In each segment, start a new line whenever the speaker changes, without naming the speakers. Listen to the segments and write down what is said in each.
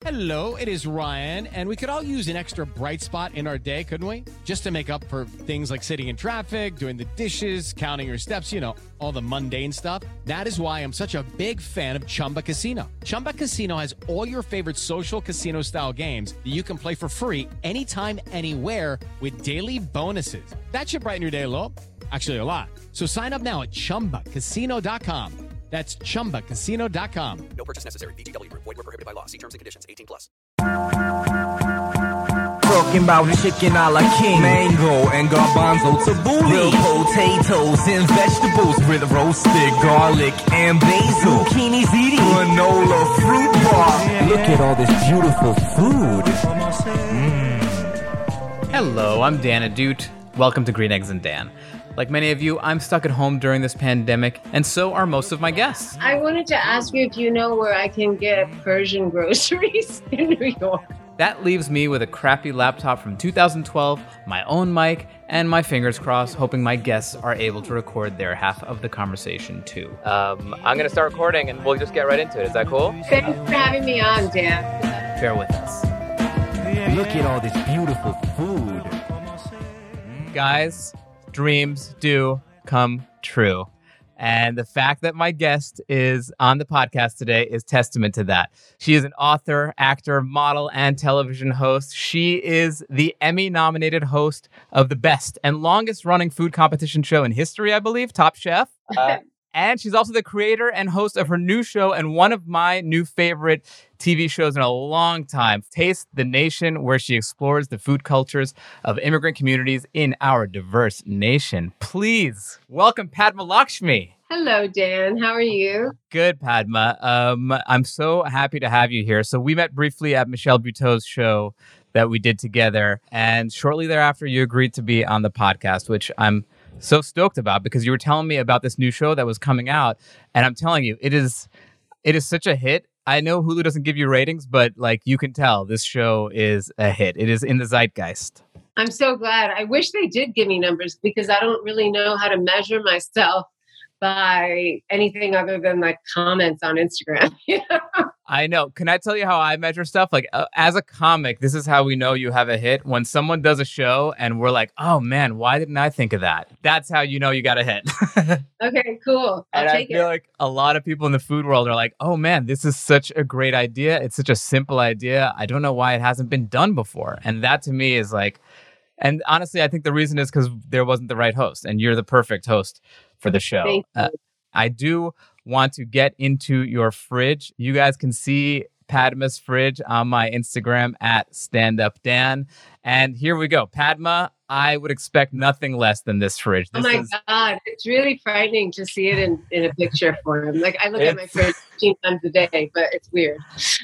Hello, it is Ryan, and we could all use an extra bright spot in our day, couldn't we? Just to make up for things like sitting in traffic, doing the dishes, counting your steps, all the mundane stuff. That is why I'm such a big fan of Chumba Casino. Chumba Casino has all your favorite social casino-style games that you can play for free anytime, anywhere with daily bonuses. That should brighten your day a little. Actually, a lot. So sign up now at ChumbaCasino.com. That's ChumbaCasino.com.
No purchase necessary. VGW Group. Void where prohibited by law. See terms and conditions. 18+.
Talking about chicken a la king, mango and garbanzo tabbouleh, grilled potatoes and vegetables with roasted garlic and basil, zucchini ziti, granola fruit bar. Look at all this beautiful food.
Hello, I'm Dan Adute. Welcome to Green Eggs and Dan. Like many of you, I'm stuck at home during this pandemic, and so are most of my guests.
I wanted to ask you if you know where I can get Persian groceries in New York.
That leaves me with a crappy laptop from 2012, my own mic, and my fingers crossed, hoping my guests are able to record their half of the conversation too. I'm going to start recording, and we'll just get right into it. Is that cool?
Thanks for having me on, Dan.
Bear with us.
Look at all this beautiful food.
Guys, dreams do come true. And the fact that my guest is on the podcast today is testament to that. She is an author, actor, model, and television host. She is the Emmy-nominated host of the best and longest-running food competition show in history, I believe, Top Chef. And she's also the creator and host of her new show and one of my new favorite TV shows in a long time, Taste the Nation, where she explores the food cultures of immigrant communities in our diverse nation. Please welcome Padma Lakshmi.
Hello, Dan. How are you?
Good, Padma. I'm so happy to have you here. So we met briefly at Michelle Buteau's show that we did together. And shortly thereafter, you agreed to be on the podcast, which I'm so stoked about because you were telling me about this new show that was coming out. And I'm telling you, it is such a hit. I know Hulu doesn't give you ratings, but like you can tell this show is a hit. It is in the zeitgeist.
I'm so glad. I wish they did give me numbers because I don't really know how to measure myself by anything other than like comments on Instagram.
I know. Can I tell you how I measure stuff? Like as a comic, this is how we know you have a hit. When someone does a show and we're like, oh man, why didn't I think of that? That's how you know you got a hit.
Okay, cool.
And I feel like a lot of people in the food world are like, oh man, this is such a great idea. It's such a simple idea. I don't know why it hasn't been done before. And that to me is like, and honestly, I think the reason is because there wasn't the right host and you're the perfect host for the show.
Thank you.
I do want to get into your fridge. You guys can see Padma's fridge on my Instagram at StandUpDan. And here we go. Padma, I would expect nothing less than this fridge.
God. It's really frightening to see it in a picture form. Like I look at my fridge 15 times a day, but it's weird.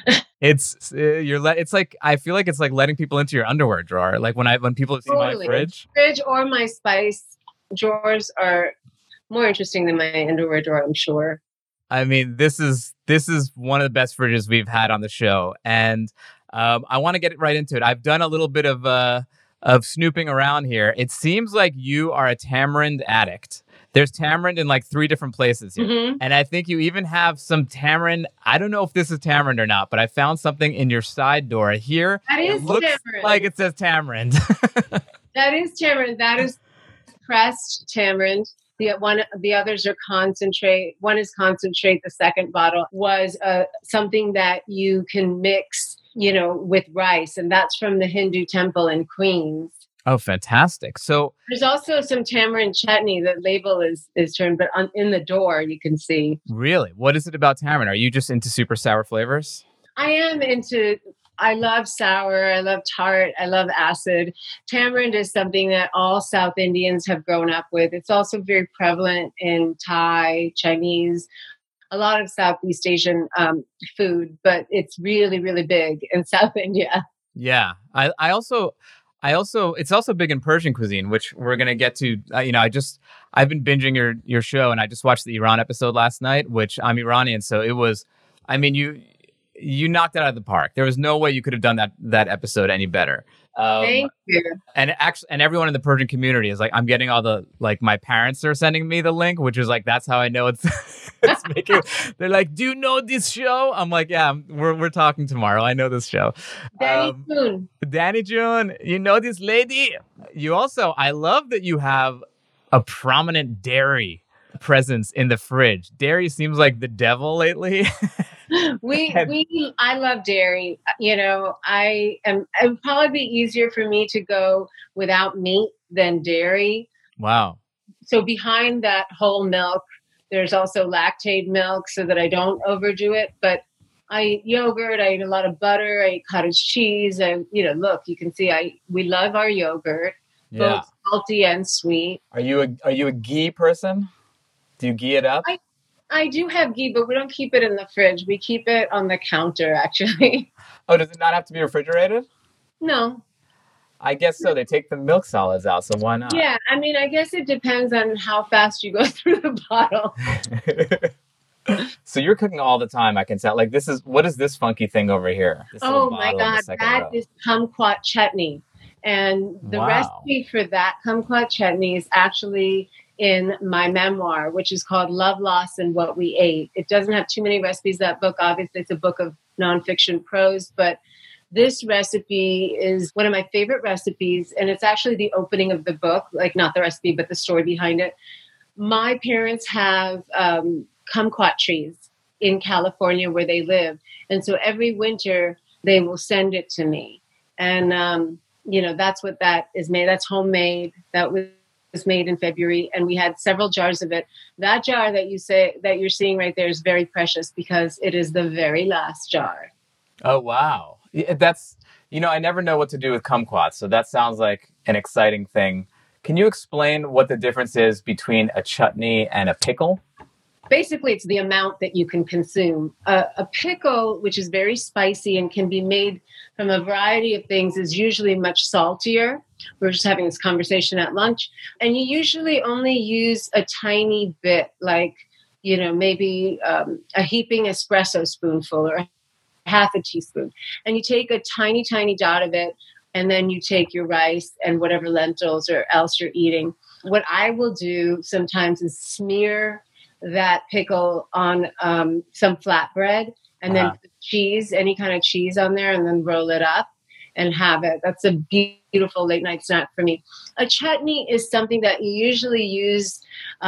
It's like, I feel like it's like letting people into your underwear drawer. Like when people see my fridge.
Fridge or my spice drawers are more interesting than my underwear drawer, I'm sure.
I mean, this is one of the best fridges we've had on the show, and I want to get right into it. I've done a little bit of snooping around here. It seems like you are a tamarind addict. There's tamarind in like 3 different places here, and I think you even have some tamarind. I don't know if this is tamarind or not, but I found something in your side door here.
That is tamarind.
Like it says tamarind.
That is tamarind. That is pressed tamarind. The others are concentrate. One is concentrate. The second bottle was something that you can mix, with rice. And that's from the Hindu temple in Queens.
Oh, fantastic. So
there's also some tamarind chutney. The label is turned, but in the door you can see.
Really? What is it about tamarind? Are you just into super sour flavors?
I love sour, I love tart, I love acid. Tamarind is something that all South Indians have grown up with. It's also very prevalent in Thai, Chinese, a lot of Southeast Asian food, but it's really, really big in South India.
Yeah. I also, it's also big in Persian cuisine, which we're going to get to. I've been binging your show, and I just watched the Iran episode last night, which I'm Iranian. So it was, you knocked it out of the park. There was no way you could have done that episode any better.
Thank you.
And everyone in the Persian community is like, I'm getting all the, like, my parents are sending me the link, which is like, that's how I know it's, it's making, they're like, do you know this show? I'm like, yeah, we're talking tomorrow. I know this show. Danny June, you know this lady? You also, I love that you have a prominent dairy presence in the fridge. Dairy seems like the devil lately.
I love dairy. It would probably be easier for me to go without meat than dairy.
Wow.
So behind that whole milk, there's also lactate milk so that I don't overdo it. But I eat yogurt. I eat a lot of butter. I eat cottage cheese. And, look, you can see we love our yogurt, both salty and sweet.
Are you a ghee person? Do you ghee it up?
I do have ghee, but we don't keep it in the fridge. We keep it on the counter, actually.
Oh, does it not have to be refrigerated?
No.
I guess so. They take the milk solids out, so why not?
Yeah, I mean, I guess it depends on how fast you go through the bottle.
So you're cooking all the time, I can tell. Like, what is this funky thing over here?
Oh my God, that is kumquat chutney. And the recipe for that kumquat chutney is actually in my memoir, which is called Love, Loss, and What We Ate. It doesn't have too many recipes, that book. Obviously, it's a book of nonfiction prose, but this recipe is one of my favorite recipes, and it's actually the opening of the book, like not the recipe, but the story behind it. My parents have kumquat trees in California where they live, and so every winter they will send it to me. And, that's what that is made. That's homemade. That was made in February, and we had several jars of it. That jar that you're seeing right there is very precious because it is the very last jar.
Oh, wow. That's, I never know what to do with kumquats, so that sounds like an exciting thing. Can you explain what the difference is between a chutney and a pickle?
Basically, it's the amount that you can consume. A pickle, which is very spicy and can be made from a variety of things, is usually much saltier. We were just having this conversation at lunch. And you usually only use a tiny bit, like, maybe a heaping espresso spoonful or half a teaspoon. And you take a tiny, tiny dot of it, and then you take your rice and whatever lentils or else you're eating. What I will do sometimes is smear that pickle on some flatbread and then put cheese, any kind of cheese on there, and then roll it up and have it. That's a beautiful late night snack for me. A chutney is something that you usually use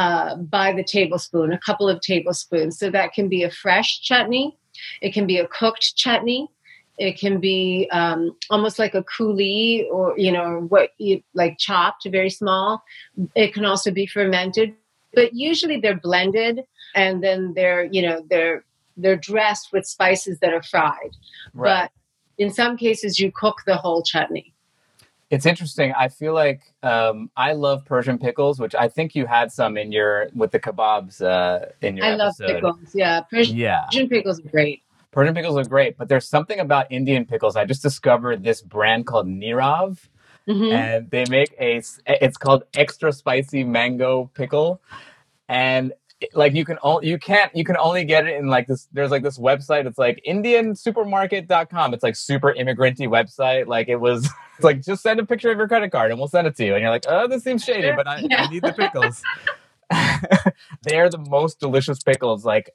by the tablespoon, a couple of tablespoons. So that can be a fresh chutney. It can be a cooked chutney. It can be almost like a coulis or, what you like chopped, very small. It can also be fermented. But usually they're blended, and then they're dressed with spices that are fried. Right. But in some cases, you cook the whole chutney.
It's interesting. I feel like I love Persian pickles, which I think you had some with the kebabs in your episode. I love
pickles. Yeah, Persian pickles are great.
Persian pickles are great, but there's something about Indian pickles. I just discovered this brand called Nirav. Mm-hmm. And they make it's called extra spicy mango pickle. And like you can only get it in like this, there's like this website. It's like indiansupermarket.com. It's like super immigrant-y website. Like it's like, just send a picture of your credit card and we'll send it to you. And you're like, oh, this seems shady, but I need the pickles. They're the most delicious pickles. Like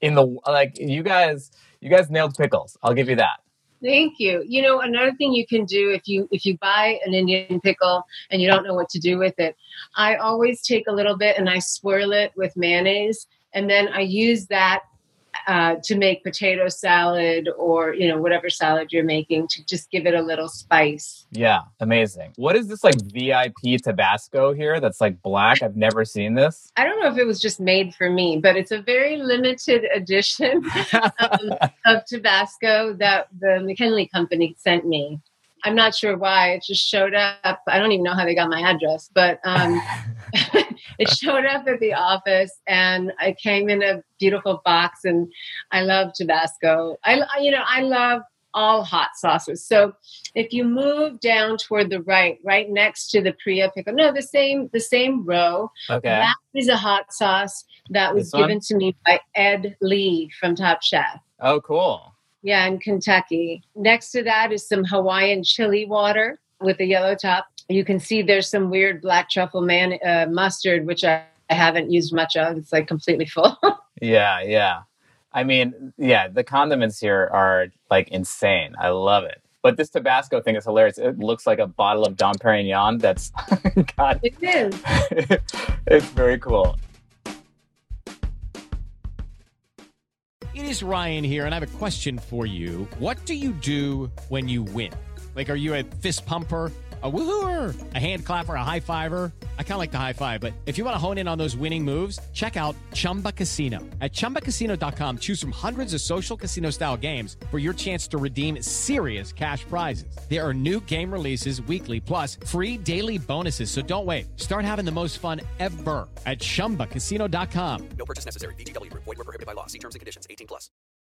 you guys nailed pickles. I'll give you that.
Thank you. Another thing you can do if you buy an Indian pickle and you don't know what to do with it, I always take a little bit and I swirl it with mayonnaise, and then I use that to make potato salad or, whatever salad you're making, to just give it a little spice.
Yeah, amazing. What is this like VIP Tabasco here that's like black? I've never seen this.
I don't know if it was just made for me, but it's a very limited edition of Tabasco that the McKinley Company sent me. I'm not sure why. It just showed up. I don't even know how they got my address, but it showed up at the office, and I came in a beautiful box. And I love Tabasco. I love all hot sauces. So if you move down toward the right next to the Priya pickle, the same row. Okay. That is a hot sauce that was given to me by Ed Lee from Top Chef.
Oh, cool.
Yeah, in Kentucky. Next to that is some Hawaiian chili water with a yellow top. You can see there's some weird black truffle mustard, which I haven't used much of. It's like completely full.
Yeah, yeah. I mean, yeah, the condiments here are like insane. I love it. But this Tabasco thing is hilarious. It looks like a bottle of Dom Perignon. That's, God.
It is.
It's very cool.
It is Ryan here, and I have a question for you. What do you do when you win? Like, are you a fist pumper, a woohooer, a hand clapper, a high fiver? I kind of like the high five, but if you want to hone in on those winning moves, check out Chumba Casino. At ChumbaCasino.com, choose from hundreds of social casino-style games for your chance to redeem serious cash prizes. There are new game releases weekly, plus free daily bonuses. So don't wait. Start having the most fun ever at ChumbaCasino.com.
No purchase necessary. VGW Group. Void where prohibited by law. See terms and conditions. 18 plus.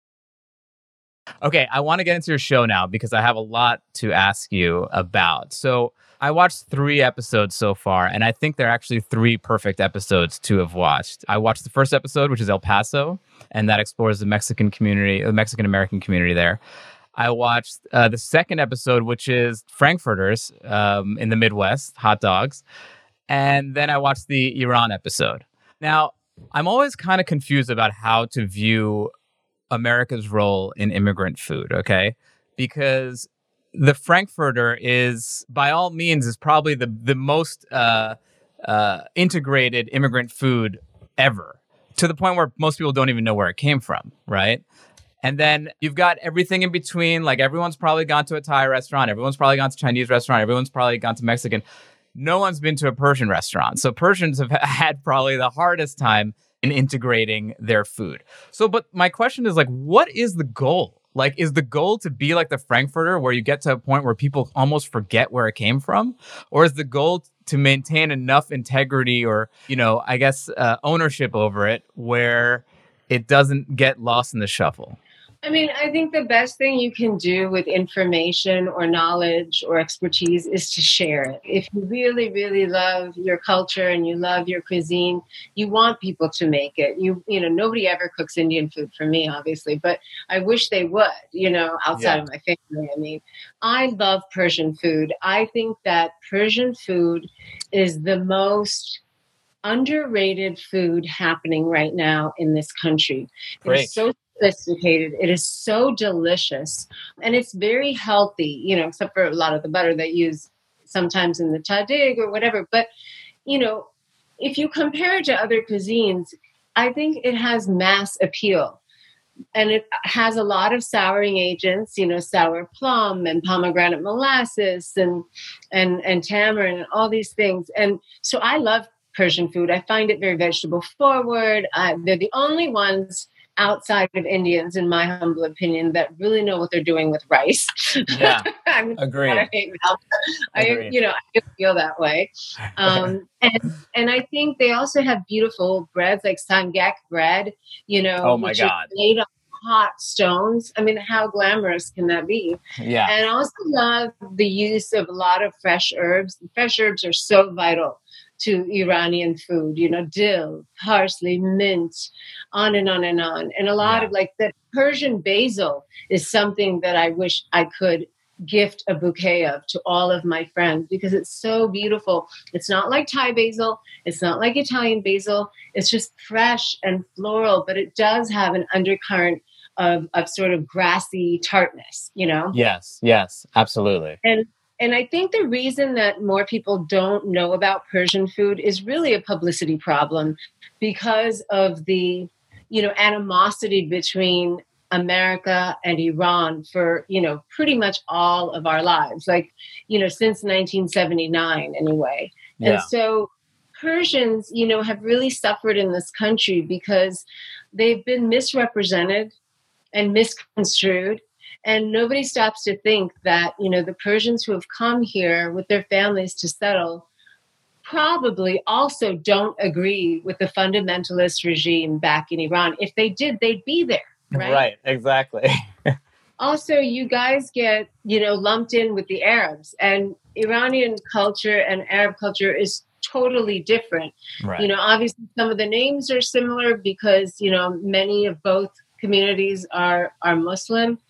Okay, I want to get into your show now because I have a lot to ask you about. So I watched 3 episodes so far, and I think they're actually 3 perfect episodes to have watched. I watched the first episode, which is El Paso, and that explores the Mexican community, the Mexican-American community there. I watched the second episode, which is Frankfurters in the Midwest, hot dogs. And then I watched the Iran episode. Now, I'm always kind of confused about how to view America's role in immigrant food, okay? Because the Frankfurter is, by all means, is probably the most integrated immigrant food ever, to the point where most people don't even know where it came from, right? And then you've got everything in between. Like, everyone's probably gone to a Thai restaurant. Everyone's probably gone to a Chinese restaurant. Everyone's probably gone to Mexican. No one's been to a Persian restaurant. So Persians have had probably the hardest time in integrating their food. So, but my question is, like, what is the goal? Like, is the goal to be like the Frankfurter, where you get to a point where people almost forget where it came from? Or is the goal to maintain enough integrity or, I guess, ownership over it where it doesn't get lost in the shuffle?
I mean, I think the best thing you can do with information or knowledge or expertise is to share it. If you really, really love your culture and you love your cuisine, you want people to make it. Nobody ever cooks Indian food for me, obviously, but I wish they would, outside of my family. I mean, I love Persian food. I think that Persian food is the most underrated food happening right now in this country.
Great.
It's so sophisticated. It is so delicious, and it's very healthy, except for a lot of the butter they use sometimes in the tahdig or whatever. But, if you compare it to other cuisines, I think it has mass appeal, and it has a lot of souring agents, sour plum and pomegranate molasses and tamarind and all these things. And so I love Persian food. I find it very vegetable forward. They're the only ones outside of Indians, in my humble opinion, that really know what they're doing with rice.
Yeah, agreed.
I just feel that way. And I think they also have beautiful breads, like sangak bread,
oh my
which
God,
is made on hot stones. I mean, how glamorous can that be?
Yeah.
And I also love the use of a lot of fresh herbs. Fresh herbs are so vital to Iranian food, dill, parsley, mint, on and on and on. And a lot of the Persian basil is something that I wish I could gift a bouquet of to all of my friends, because it's so beautiful. It's not like Thai basil. It's not like Italian basil. It's just fresh and floral, but it does have an undercurrent of sort of grassy tartness,
Yes, absolutely.
And I think the reason that more people don't know about Persian food is really a publicity problem, because of the, animosity between America and Iran for, pretty much all of our lives, since 1979 anyway.
Yeah.
And so Persians, have really suffered in this country because they've been misrepresented and misconstrued. And nobody stops to think that, the Persians who have come here with their families to settle probably also don't agree with the fundamentalist regime back in Iran. If they did, they'd be there, right?
Right, exactly.
Also, you guys get, lumped in with the Arabs, and Iranian culture and Arab culture is totally different.
Right.
Obviously some of the names are similar because, many of both communities are Muslim.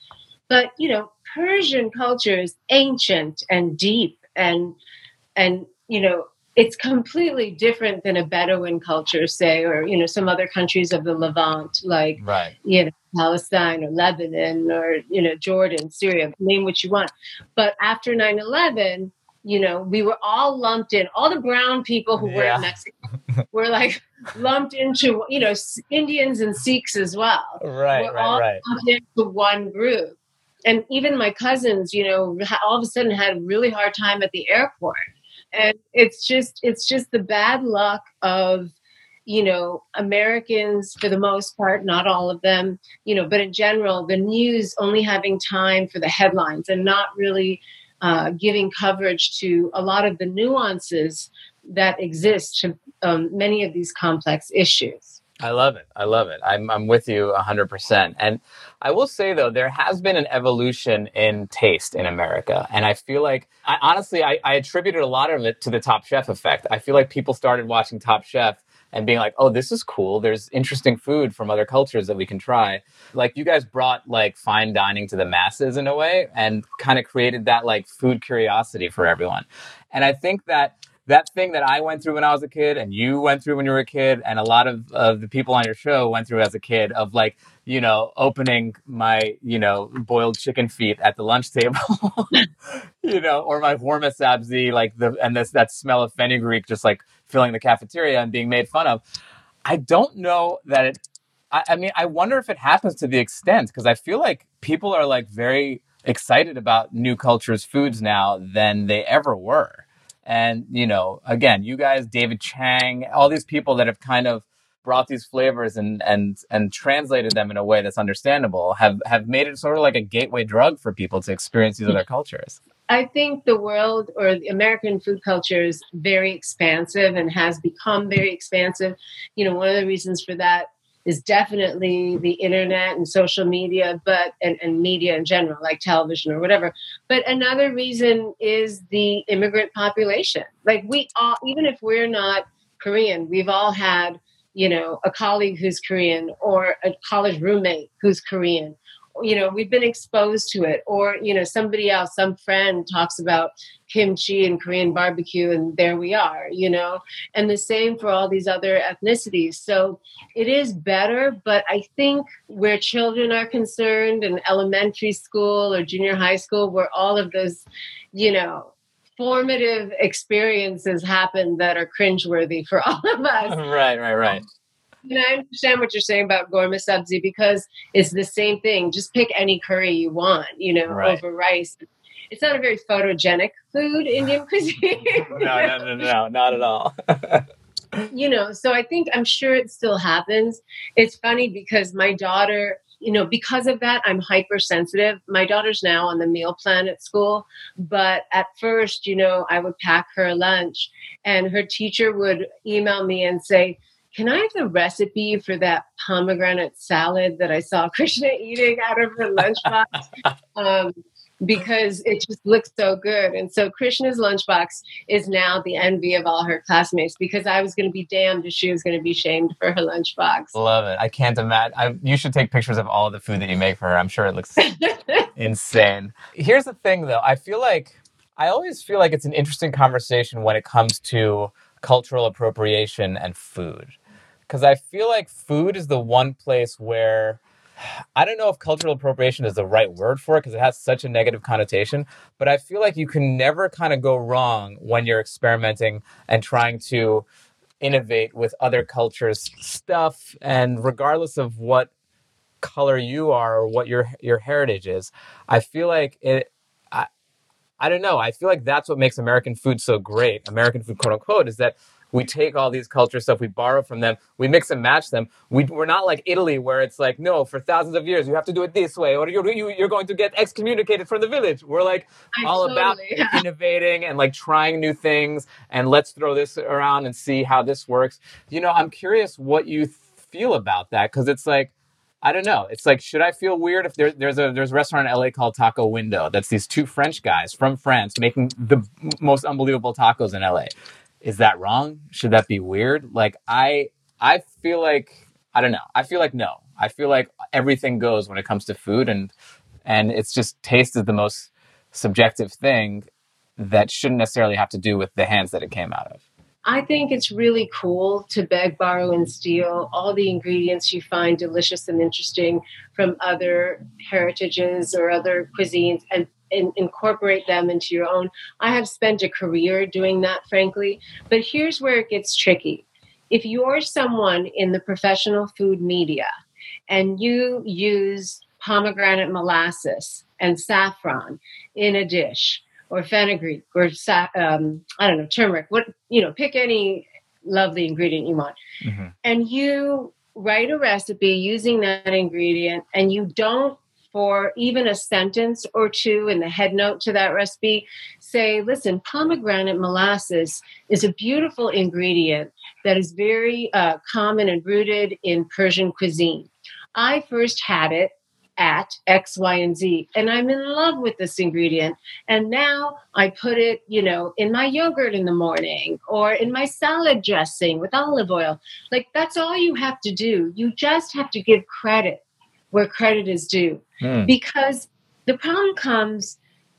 But, Persian culture is ancient and deep and it's completely different than a Bedouin culture, say, or some other countries of the Levant, like
Right.
Palestine or Lebanon or Jordan, Syria, name what you want. But after 9/11, we were all lumped in. All the brown people who were
Yeah.
in Mexico were like lumped into Indians and Sikhs as well.
Right.
We're all lumped into one group. And even my cousins, all of a sudden had a really hard time at the airport. And it's just the bad luck of, Americans for the most part, not all of them, but in general, the news only having time for the headlines and not really giving coverage to a lot of the nuances that exist to many of these complex issues.
I love it. I'm with you 100%. And I will say, though, there has been an evolution in taste in America. And I feel like, I attributed a lot of it to the Top Chef effect. I feel like people started watching Top Chef and being like, oh, this is cool. There's interesting food from other cultures that we can try. Like, you guys brought like fine dining to the masses in a way and kind of created that like food curiosity for everyone. And I think that thing that I went through when I was a kid and you went through when you were a kid and a lot of the people on your show went through as a kid of like, opening my, boiled chicken feet at the lunch table, or my horma sabzi, like that smell of fenugreek just like filling the cafeteria and being made fun of. I don't know that I wonder if it happens to the extent, because I feel like people are like very excited about new cultures' foods now than they ever were. And, again, you guys, David Chang, all these people that have kind of brought these flavors and translated them in a way that's understandable have made it sort of like a gateway drug for people to experience these other cultures.
I think the world or the American food culture is very expansive and has become very expansive. One of the reasons for that is definitely the internet and social media, and media in general, like television or whatever. But another reason is the immigrant population. Like, we all, even if we're not Korean, we've all had, a colleague who's Korean or a college roommate who's Korean. We've been exposed to it, or, somebody else, some friend talks about kimchi and Korean barbecue, and there we are, and the same for all these other ethnicities. So it is better, but I think where children are concerned in elementary school or junior high school, where all of those, formative experiences happen that are cringeworthy for all of us.
Right.
And I understand what you're saying about gorma sabzi, because it's the same thing. Just pick any curry you want,
Right.
over rice. It's not a very photogenic food, Indian cuisine.
No, not at all.
So I'm sure it still happens. It's funny because my daughter, because of that, I'm hypersensitive. My daughter's now on the meal plan at school, but at first, I would pack her lunch and her teacher would email me and say, can I have the recipe for that pomegranate salad that I saw Krishna eating out of her lunchbox? Because it just looks so good. And so Krishna's lunchbox is now the envy of all her classmates, because I was going to be damned if she was going to be shamed for her lunchbox.
Love it. I can't imagine. You should take pictures of all the food that you make for her. I'm sure it looks insane. Here's the thing, though. I always feel like it's an interesting conversation when it comes to cultural appropriation and food. Because I feel like food is the one place where, I don't know if cultural appropriation is the right word for it because it has such a negative connotation, but I feel like you can never kind of go wrong when you're experimenting and trying to innovate with other cultures' stuff. And regardless of what color you are or what your heritage is, I feel like I don't know. I feel like that's what makes American food so great. American food, quote unquote, is that we take all these culture stuff, we borrow from them, we mix and match them. We're not like Italy, where it's like, no, for thousands of years, you have to do it this way, or you're going to get excommunicated from the village. We're like about innovating and like trying new things, and let's throw this around and see how this works. I'm curious what you feel about that, because it's like, I don't know. It's like, should I feel weird if there's a restaurant in LA called Taco Window that's these two French guys from France making the most unbelievable tacos in LA? Is that wrong? Should that be weird? Like, I feel like, I don't know. I feel like no. I feel like everything goes when it comes to food, and And it's just taste is the most subjective thing that shouldn't necessarily have to do with the hands that it came out of.
I think it's really cool to beg, borrow, and steal all the ingredients you find delicious and interesting from other heritages or other cuisines and incorporate them into your own. I have spent a career doing that, frankly. But here's where it gets tricky. If you're someone in the professional food media and you use pomegranate molasses and saffron in a dish, or fenugreek, or turmeric. Pick any lovely ingredient you want, and you write a recipe using that ingredient, and you don't, for even a sentence or two in the head note to that recipe, say, "Listen, pomegranate molasses is a beautiful ingredient that is very common and rooted in Persian cuisine. I first had it at X, Y, and Z. And I'm in love with this ingredient. And now I put it, in my yogurt in the morning or in my salad dressing with olive oil." Like, that's all you have to do. You just have to give credit where credit is due. Because the problem comes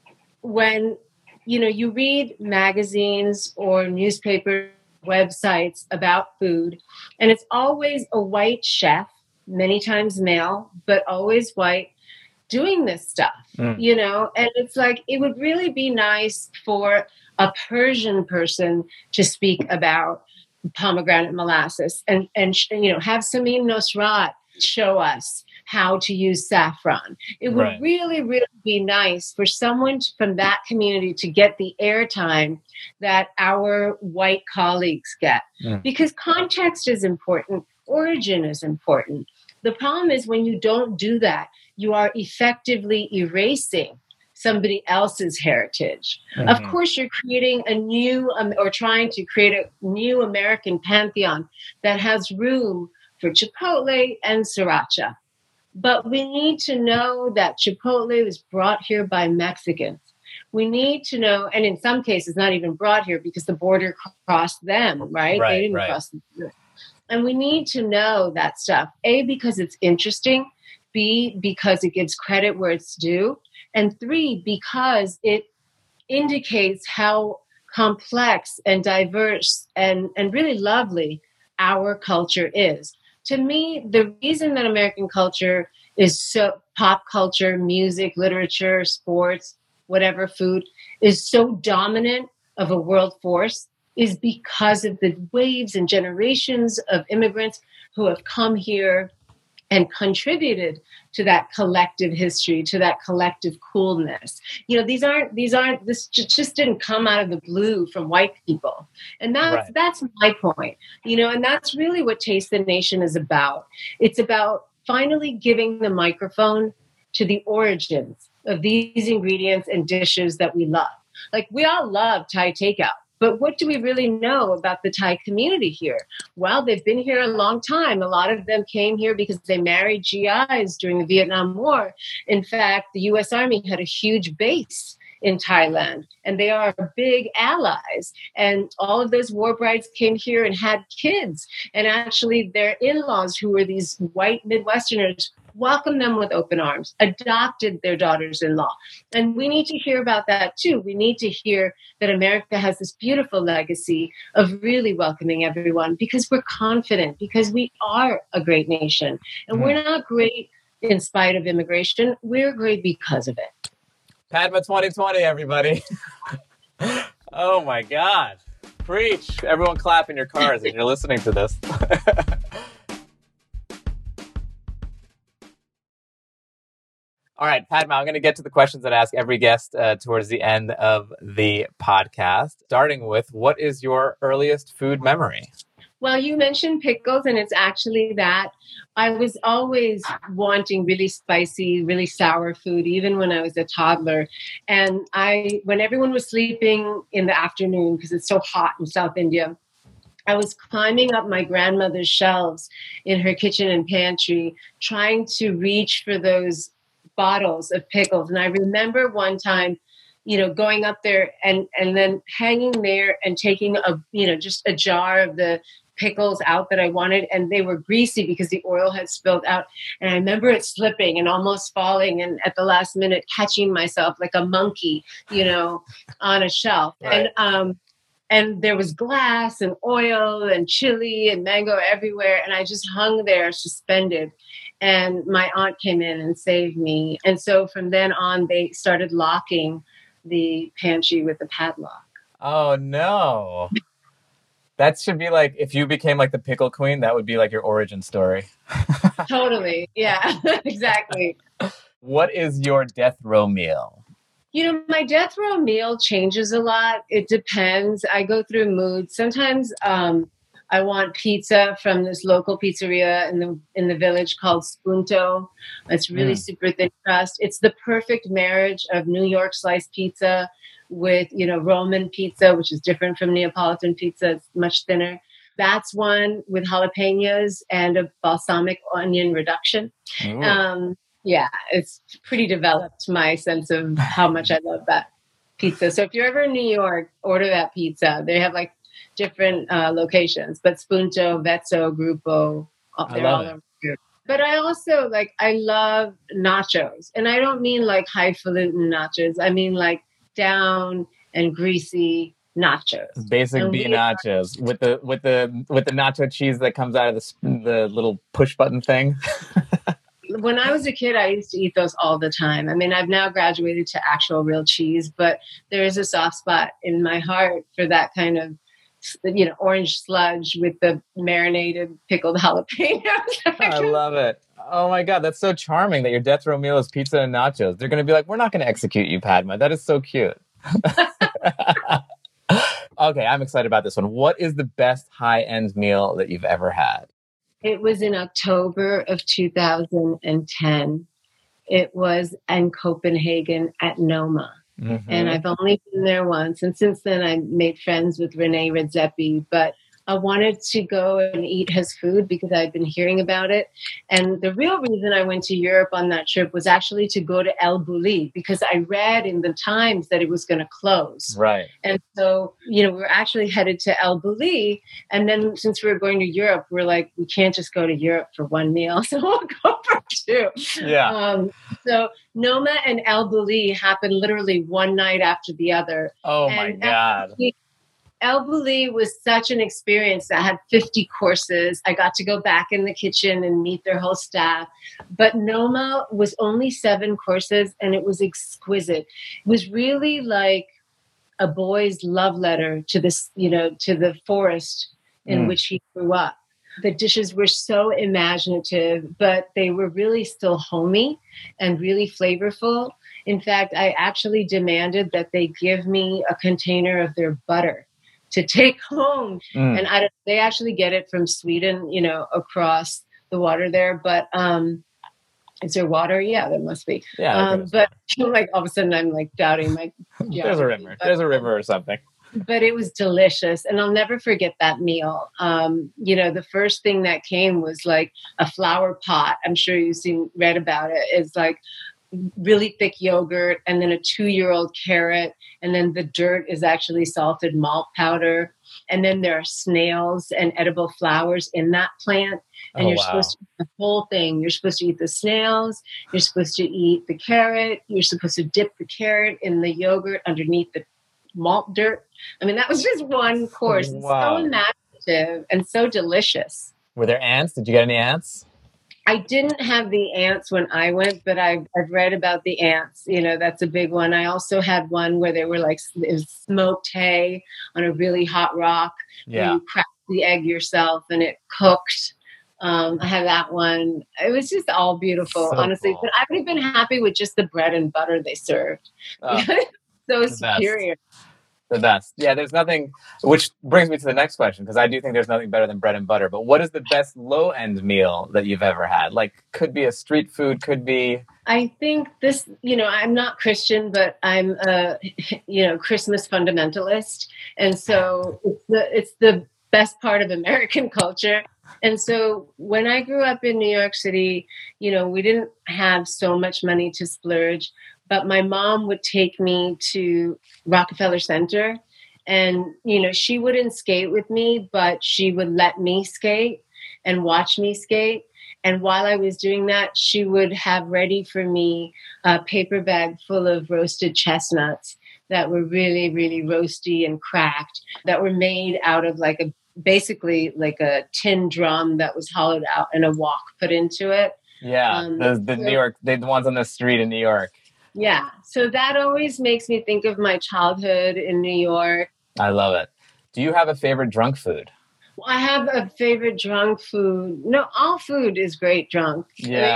when, you read magazines or newspaper websites about food, and it's always a white chef, many times male, but always white, doing this stuff, and it's like, it would really be nice for a Persian person to speak about pomegranate molasses and have Samin Nosrat show us how to use saffron. It would really, really be nice for someone from that community to get the airtime that our white colleagues get, because context is important. Origin is important. The problem is when you don't do that, you are effectively erasing somebody else's heritage. Of course, you're creating a new, or trying to create a new American pantheon that has room for Chipotle and Sriracha. But we need to know that Chipotle was brought here by Mexicans. We need to know, and in some cases, not even brought here because the border crossed them, right? They didn't cross the border. And we need to know that stuff, A, because it's interesting, B, because it gives credit where it's due, and 3, because it indicates how complex and diverse and really lovely our culture is. To me, the reason that American culture is so, pop culture, music, literature, sports, whatever, food, is so dominant of a world force is because of the waves and generations of immigrants who have come here and contributed to that collective history, to that collective coolness. This just didn't come out of the blue from white people. And that's my point, and that's really what Taste the Nation is about. It's about finally giving the microphone to the origins of these ingredients and dishes that we love. Like, we all love Thai takeout. But what do we really know about the Thai community here? Well, they've been here a long time. A lot of them came here because they married GIs during the Vietnam War. In fact, the U.S. Army had a huge base in Thailand, and they are big allies. And all of those war brides came here and had kids. And actually, their in-laws, who were these white Midwesterners, welcomed them with open arms, adopted their daughters-in-law. And we need to hear about that too. We need to hear that America has this beautiful legacy of really welcoming everyone, because we're confident, because we are a great nation. And we're not great in spite of immigration. We're great because of it.
Padma 2020, everybody. Oh my God. Preach. Everyone clap in your cars as you're listening to this. All right, Padma, I'm going to get to the questions that I ask every guest towards the end of the podcast, starting with, what is your earliest food memory?
Well, you mentioned pickles, and it's actually that. I was always wanting really spicy, really sour food, even when I was a toddler. And when everyone was sleeping in the afternoon, because it's so hot in South India, I was climbing up my grandmother's shelves in her kitchen and pantry, trying to reach for those bottles of pickles. And I remember one time, going up there and then hanging there and taking just a jar of the pickles out that I wanted, and they were greasy because the oil had spilled out. And I remember it slipping and almost falling, and at the last minute catching myself like a monkey, on a shelf.
Right.
And there was glass and oil and chili and mango everywhere, and I just hung there suspended. And my aunt came in and saved me. And so from then on, they started locking the pantry with a padlock.
Oh no. That should be like, if you became like the pickle queen, that would be like your origin story.
Totally. Yeah, exactly.
What is your death row meal?
My death row meal changes a lot. It depends. I go through moods. Sometimes I want pizza from this local pizzeria in the village called Spunto. It's really super thin crust. It's the perfect marriage of New York sliced pizza with, Roman pizza, which is different from Neapolitan pizza. It's much thinner. That's one with jalapenos and a balsamic onion reduction. Yeah, it's pretty developed, my sense of how much I love that pizza. So if you're ever in New York, order that pizza. They have like different locations, but Spunto, Vezzo, Gruppo, they're all over here. But I also I love nachos. And I don't mean like highfalutin nachos. I mean like down and greasy nachos.
Basic B nachos with the nacho cheese that comes out of the little push button thing.
When I was a kid, I used to eat those all the time. I mean, I've now graduated to actual real cheese, but there is a soft spot in my heart for that kind of, orange sludge with the marinated pickled jalapenos.
I love it. Oh my God, that's so charming that your death row meal is pizza and nachos. They're going to be like, we're not going to execute you, Padma. That is so cute. Okay, I'm excited about this one. What is the best high-end meal that you've ever had?
It was in October of 2010. It was in Copenhagen at Noma. Mm-hmm. And I've only been there once. And since then, I made friends with Rene Redzepi. But I wanted to go and eat his food because I'd been hearing about it. And the real reason I went to Europe on that trip was actually to go to El Bulli because I read in the Times that it was going to close.
Right.
And so, we were actually headed to El Bulli. And then since we were going to Europe, we're like, we can't just go to Europe for one meal. So we'll go for two.
Yeah.
So Noma and El Bulli happened literally one night after the other.
Oh, my God.
El Bulli was such an experience. I had 50 courses. I got to go back in the kitchen and meet their whole staff. But Noma was only 7 courses, and it was exquisite. It was really like a boy's love letter to this, to the forest in which he grew up. The dishes were so imaginative, but they were really still homey and really flavorful. In fact, I actually demanded that they give me a container of their butter to take home. And they actually get it from Sweden, across the water there. But is there water? Yeah, there must be.
Yeah.
But all of a sudden I'm doubting my
There's a river. There's a river or something.
But it was delicious. And I'll never forget that meal. The first thing that came was like a flower pot. I'm sure you've read about it. It's like really thick yogurt and then a 2-year-old carrot. And then the dirt is actually salted malt powder. And then there are snails and edible flowers in that plant. And you're supposed to eat the whole thing. You're supposed to eat the snails. You're supposed to eat the carrot. You're supposed to dip the carrot in the yogurt underneath the malt dirt. I mean, that was just one course. It's so imaginative and so delicious.
Were there ants? Did you get any ants?
I didn't have the ants when I went, but I've read about the ants. That's a big one. I also had one where they were it was smoked hay on a really hot rock.
Yeah.
Where you cracked the egg yourself and it cooked. I had that one. It was just all beautiful,
so
honestly.
Cool.
But I would have been happy with just the bread and butter they served. So superior.
The best. Yeah, there's nothing, which brings me to the next question, because I do think there's nothing better than bread and butter. But what is the best low-end meal that you've ever had? Could be a street food, could be...
I think this, I'm not Christian, but I'm a, Christmas fundamentalist. And so it's the best part of American culture. And so when I grew up in New York City, we didn't have so much money to splurge. But my mom would take me to Rockefeller Center, And, she wouldn't skate with me, but she would let me skate and watch me skate. And while I was doing that, she would have ready for me a paper bag full of roasted chestnuts that were really, really roasty and cracked, that were made out of basically like a tin drum that was hollowed out and a wok put into it.
Yeah, the New York, the ones on the street in New York.
Yeah, so that always makes me think of my childhood in New York.
I love it. Do you have a favorite drunk food?
Well, I have a favorite drunk food. No, all food is great drunk.
Yeah.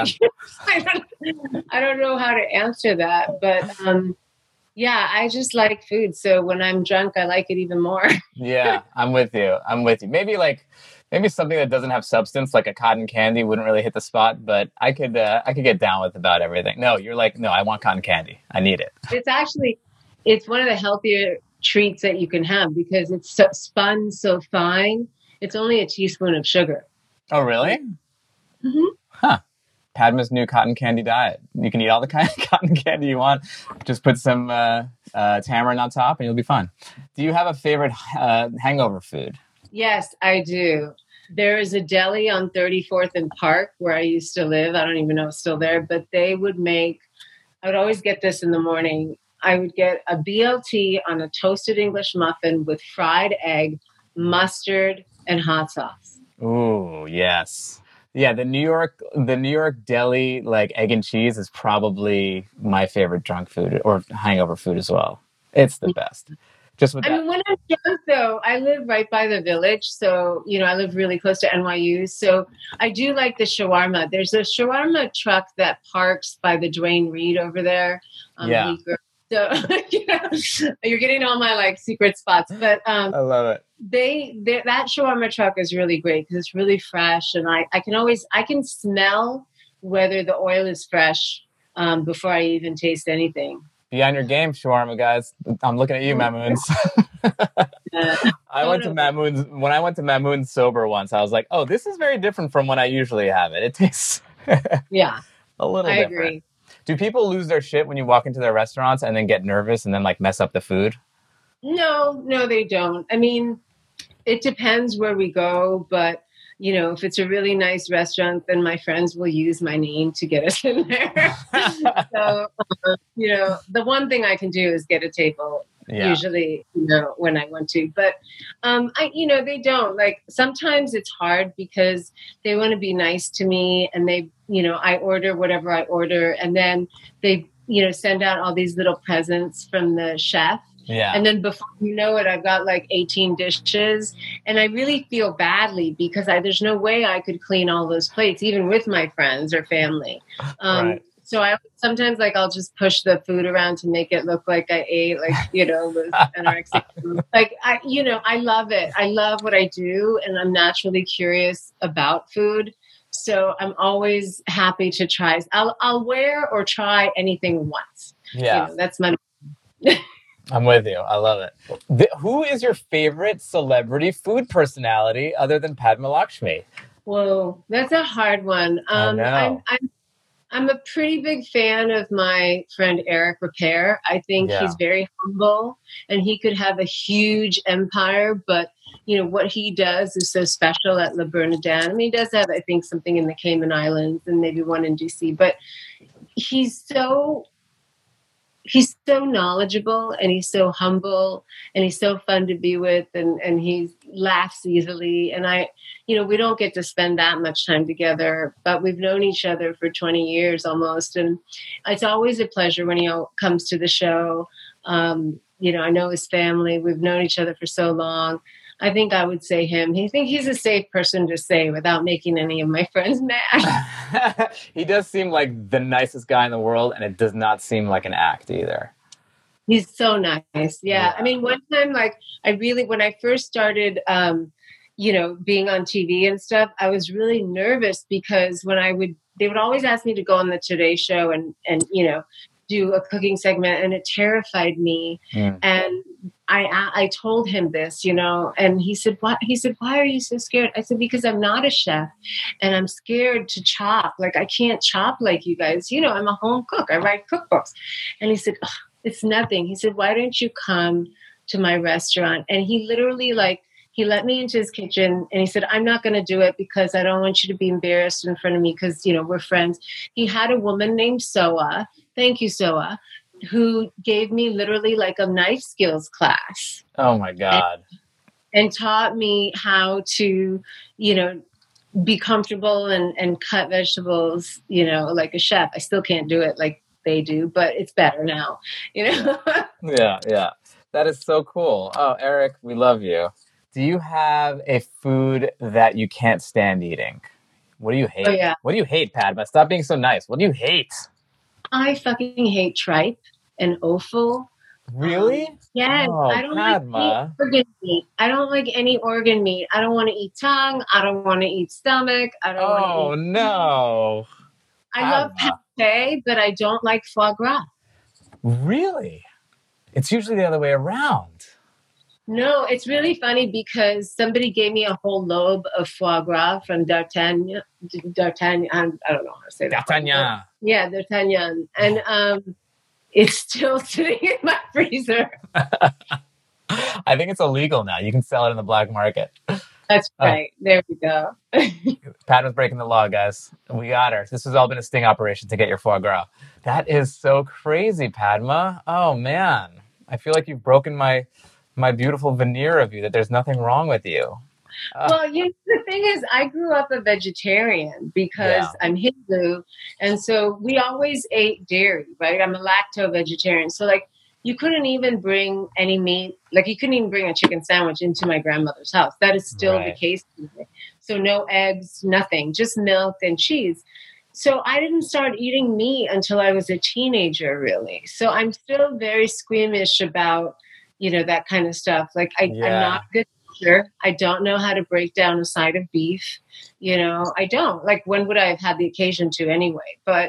I don't know how to answer that, but yeah, I just like food. So when I'm drunk, I like it even more.
Yeah, I'm with you. Maybe something that doesn't have substance, like a cotton candy, wouldn't really hit the spot. But I could get down with about everything. No, you're like, no, I want cotton candy. I need it.
It's one of the healthier treats that you can have because it's spun so fine. It's only a teaspoon of sugar.
Oh, really?
Mm-hmm.
Huh. Padma's new cotton candy diet. You can eat all the kind of cotton candy you want. Just put some tamarind on top and you'll be fine. Do you have a favorite hangover food?
Yes, I do. There is a deli on 34th and Park where I used to live. I don't even know if it's still there, but I would always get this in the morning. I would get a BLT on a toasted English muffin with fried egg, mustard, and hot sauce.
Ooh, yes. Yeah, the New York deli, like egg and cheese, is probably my favorite drunk food or hangover food as well. It's the best. Just with that.
When I'm drunk, though, I live right by the Village, so I live really close to NYU. So I do like the shawarma. There's a shawarma truck that parks by the Dwayne Reed over there.
Yeah.
So you're getting all my secret spots, but
I love it.
That shawarma truck is really great because it's really fresh, and I can smell whether the oil is fresh before I even taste anything.
Be on your game, shawarma guys. I'm looking at you, Mamoons. I went to Mamoons when I went to Mamoons sober once. I was like, oh, this is very different from when I usually have it. It tastes a little different. I agree. Do people lose their shit when you walk into their restaurants and then get nervous and then mess up the food?
No, they don't. I mean, it depends where we go, but if it's a really nice restaurant, then my friends will use my name to get us in there. So, the one thing I can do is get a table. Yeah. Usually, when I want to, but they don't. Sometimes it's hard because they want to be nice to me, and they, I order whatever I order, and then they, send out all these little presents from the chef.
Yeah.
And then before you know it, I've got 18 dishes, and I really feel badly because there's no way I could clean all those plates, even with my friends or family.
Right.
So I sometimes I'll just push the food around to make it look like I ate with anorexic. I love it. I love what I do, and I'm naturally curious about food. So I'm always happy to try. I'll wear or try anything once.
Yeah,
that's my.
I'm with you. I love it. Who is your favorite celebrity food personality other than Padma Lakshmi?
Whoa, that's a hard one.
I know.
I'm a pretty big fan of my friend Eric Ripert. I think he's very humble, and he could have a huge empire, but what he does is so special at Le Bernardin. I mean, he does have, I think, something in the Cayman Islands and maybe one in DC, but he's so knowledgeable, and he's so humble, and he's so fun to be with, and he laughs easily. And we don't get to spend that much time together, but we've known each other for 20 years almost. And it's always a pleasure when he comes to the show. I know his family. We've known each other for so long. I think I would say him. I think he's a safe person to say without making any of my friends mad.
He does seem like the nicest guy in the world, and it does not seem like an act either.
He's so nice. Yeah. I mean, one time, when I first started, being on TV and stuff, I was really nervous because they would always ask me to go on the Today Show and do a cooking segment, and it terrified me. And I told him this, and he said, "What?" He said, "Why are you so scared?" I said, "Because I'm not a chef, and I'm scared to chop. I can't chop like you guys. I'm a home cook. I write cookbooks." And he said, "It's nothing." He said, "Why don't you come to my restaurant. And he literally he let me into his kitchen and he said, I'm not going to do it because I don't want you to be embarrassed in front of me because, we're friends. He had a woman named Soa. Thank you, Soa, who gave me literally like a knife skills class.
Oh my God.
And taught me how to, be comfortable and cut vegetables, like a chef. I still can't do it like they do, but it's better now,
Yeah. That is so cool. Oh, Eric, we love you. Do you have a food that you can't stand eating? What do you hate?
Oh, yeah.
What do you hate, Padma? Stop being so nice. What do you hate?
I fucking hate tripe and offal.
Really?
Yes.
Oh,
I don't
Padma.
like any organ meat. I don't like any organ meat. I don't want to eat tongue. I don't want to eat stomach. I don't want to eat.
Oh, no.
I love pate, but I don't like foie gras.
Really? It's usually the other way around.
No, it's really funny because somebody gave me a whole lobe of foie gras from D'Artagnan. I don't know how to say that.
D'Artagnan.
Yeah, D'Artagnan. And it's still sitting in my freezer.
I think it's illegal now. You can sell it in the black market.
That's right. There we go.
Padma's breaking the law, guys. We got her. This has all been a sting operation to get your foie gras. That is so crazy, Padma. Oh, man. I feel like you've broken my beautiful veneer of you, that there's nothing wrong with you.
Well, the thing is, I grew up a vegetarian because I'm Hindu. And so we always ate dairy, right? I'm a lacto vegetarian. So you couldn't even bring any meat. You couldn't even bring a chicken sandwich into my grandmother's house. That is still the case today. So no eggs, nothing, just milk and cheese. So I didn't start eating meat until I was a teenager, really. So I'm still very squeamish about, that kind of stuff. I'm not a good teacher. I don't know how to break down a side of beef. I don't. When would I have had the occasion to anyway? But,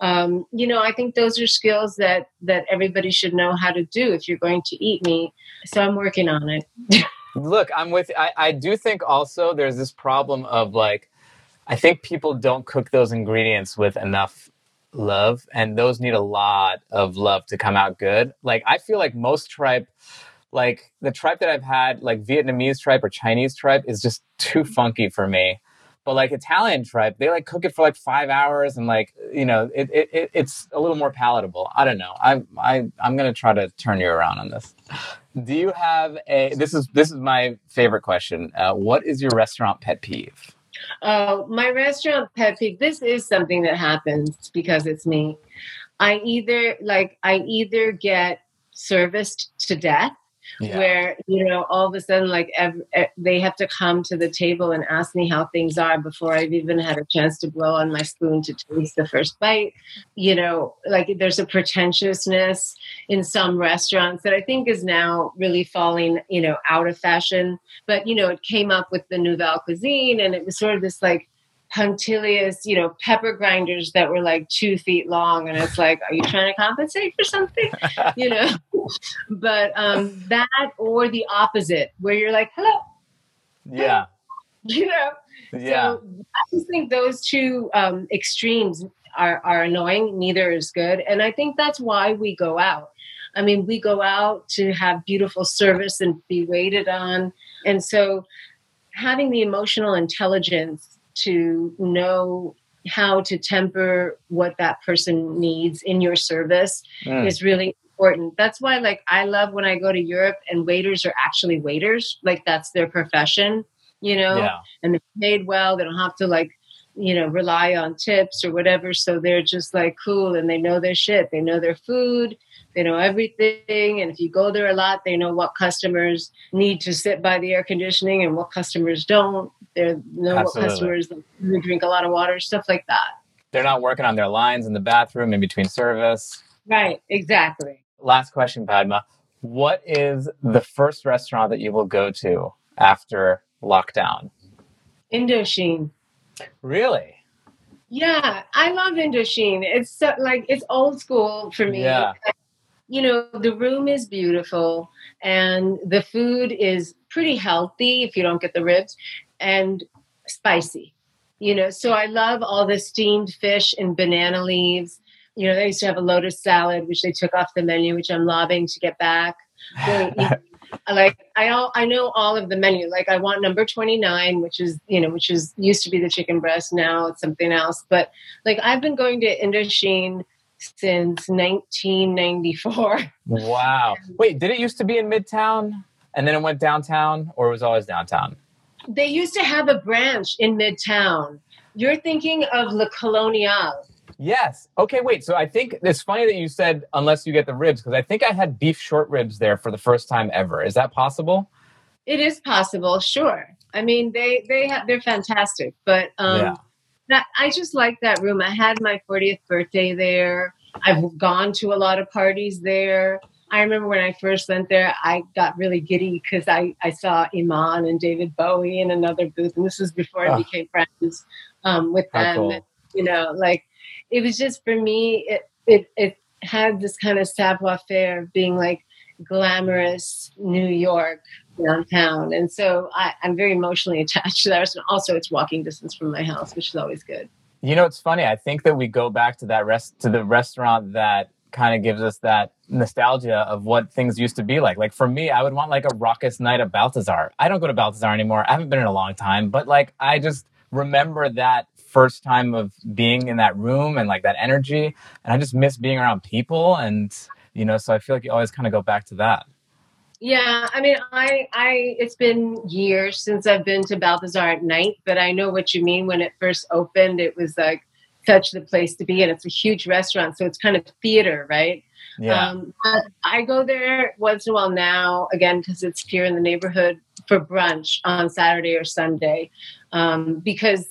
I think those are skills that everybody should know how to do if you're going to eat meat. So I'm working on it.
Look, I'm with you. I do think also there's this problem of I think people don't cook those ingredients with enough love, and those need a lot of love to come out good. I feel like most tripe, the tripe that I've had, Vietnamese tripe or Chinese tripe, is just too funky for me. But Italian tripe, they cook it for 5 hours, and it's a little more palatable. I don't know. I'm gonna try to turn you around on this. Do you have this is my favorite question. What is your restaurant pet peeve?
My restaurant pet peeve. This is something that happens because it's me. I either get serviced to death, where all of a sudden they have to come to the table and ask me how things are before I've even had a chance to blow on my spoon to taste the first bite. There's a pretentiousness in some restaurants that I think is now really falling out of fashion. But it came up with the Nouvelle Cuisine, and it was sort of this punctilious, pepper grinders that were 2 feet long. And it's are you trying to compensate for something? But that or the opposite, where you're hello.
Yeah.
Yeah. So I just think those two extremes are annoying. Neither is good. And I think that's why we go out. I mean, we go out to have beautiful service and be waited on. And so having the emotional intelligence to know how to temper what that person needs in your service is really important. That's why I love when I go to Europe and waiters are actually waiters. That's their profession, and they're paid well. They don't have to rely on tips or whatever. So they're just cool, and they know their shit. They know their food. They know everything. And if you go there a lot, they know what customers need to sit by the air conditioning and what customers don't. They know what customers drink a lot of water, stuff like that.
They're not working on their lines in the bathroom in between service.
Right, exactly.
Last question, Padma. What is the first restaurant that you will go to after lockdown?
Indochine.
Really?
Yeah, I love Indochine. It's it's old school for me.
Yeah.
The room is beautiful and the food is pretty healthy if you don't get the ribs, and spicy. So I love all the steamed fish and banana leaves. They used to have a lotus salad, which they took off the menu, which I'm lobbying to get back. I know all of the menu. Like I want number 29, which is used to be the chicken breast. Now it's something else. But like I've been going to Indochine since 1994.
Wow. Wait, did it used to be in Midtown and then it went downtown, or it was always downtown?
They used to have a branch in Midtown. You're thinking of Le Colonial.
Yes. Okay, wait. So I think it's funny that you said unless you get the ribs, because I think I had beef short ribs there for the first time ever. Is that possible?
It is possible, sure. I mean, they're fantastic, but I just like that room. I had my 40th birthday there. I've gone to a lot of parties there. I remember when I first went there, I got really giddy because I saw Iman and David Bowie in another booth, and this was before I became friends with them.
Cool.
And, it was just, for me, it had this kind of savoir-faire of being like glamorous New York downtown. And so I'm very emotionally attached to that restaurant. Also, it's walking distance from my house, which is always good.
It's funny. I think that we go back to the restaurant that kind of gives us that nostalgia of what things used to be like. Like for me, I would want like a raucous night at Balthazar. I don't go to Balthazar anymore. I haven't been in a long time, but like I just remember that first time of being in that room and like that energy, and I just miss being around people, and so I feel like you always kind of go back to that.
Yeah, I mean, it's been years since I've been to Balthazar at night, but I know what you mean. When it first opened, it was like such the place to be, and it's a huge restaurant, so it's kind of theater, right?
Yeah.
I go there once in a while now, again, because it's here in the neighborhood, for brunch on Saturday or Sunday, because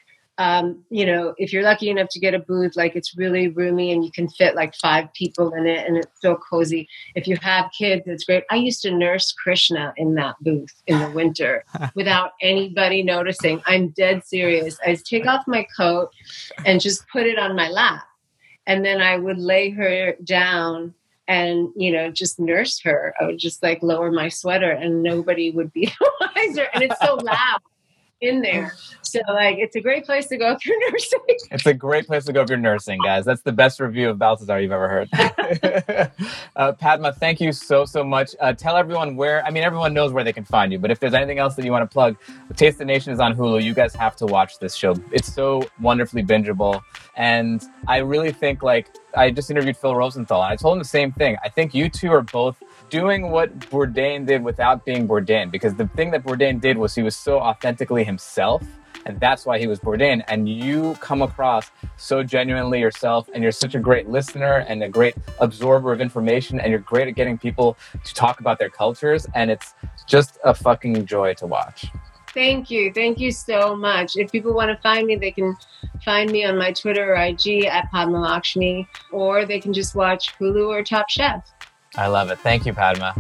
if you're lucky enough to get a booth, like it's really roomy and you can fit like 5 people in it, and it's so cozy. If you have kids, it's great. I used to nurse Krishna in that booth in the winter without anybody noticing. I'm dead serious. I take off my coat and just put it on my lap, and then I would lay her down and, just nurse her. I would just like lower my sweater and nobody would be the wiser. And it's so loud in there. So like, it's a great place to go if you're nursing.
It's a great place to go if you're nursing, guys. That's the best review of Balthazar you've ever heard. Padma, thank you so much. Tell everyone everyone knows where they can find you, but if there's anything else that you want to plug, Taste the Nation is on Hulu. You guys have to watch this show. It's so wonderfully bingeable. And I really think, I just interviewed Phil Rosenthal, and I told him the same thing. I think you two are both doing what Bourdain did without being Bourdain, because the thing that Bourdain did was he was so authentically himself, and that's why he was Bourdain. And you come across so genuinely yourself, and you're such a great listener and a great absorber of information, and you're great at getting people to talk about their cultures, and it's just a fucking joy to watch.
Thank you. Thank you so much. If people want to find me, they can find me on my Twitter or IG at Padma Lakshmi, or they can just watch Hulu or Top Chef.
I love it. Thank you, Padma.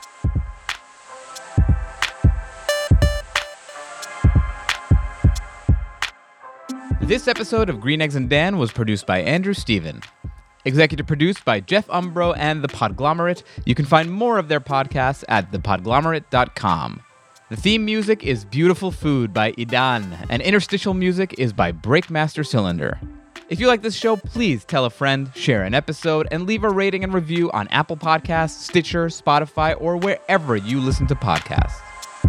This episode of Green Eggs and Dan was produced by Andrew Steven. Executive produced by Jeff Umbro and The Podglomerate. You can find more of their podcasts at thepodglomerate.com. The theme music is Beautiful Food by Idan, and interstitial music is by Breakmaster Cylinder. If you like this show, please tell a friend, share an episode, and leave a rating and review on Apple Podcasts, Stitcher, Spotify, or wherever you listen to podcasts.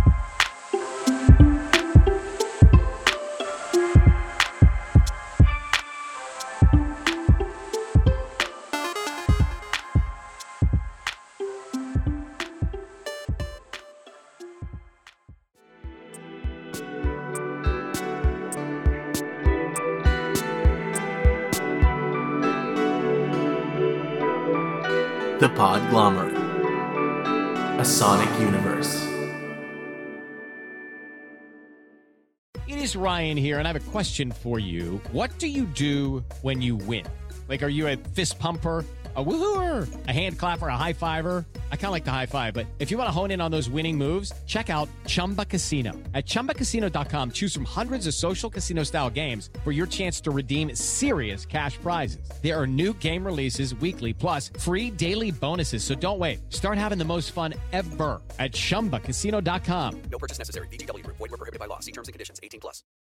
The Podglomerate, a sonic universe.
It is Ryan here, and I have a question for you. What do you do when you win? Like, are you a fist pumper, a woohooer, a hand clapper, a high fiver? I kind of like the high five, but if you want to hone in on those winning moves, check out Chumba Casino. At ChumbaCasino.com, choose from hundreds of social casino-style games for your chance to redeem serious cash prizes. There are new game releases weekly, plus free daily bonuses, so don't wait. Start having the most fun ever at ChumbaCasino.com.
No purchase necessary. VGW Group. Void where prohibited by law. See terms and conditions. 18+.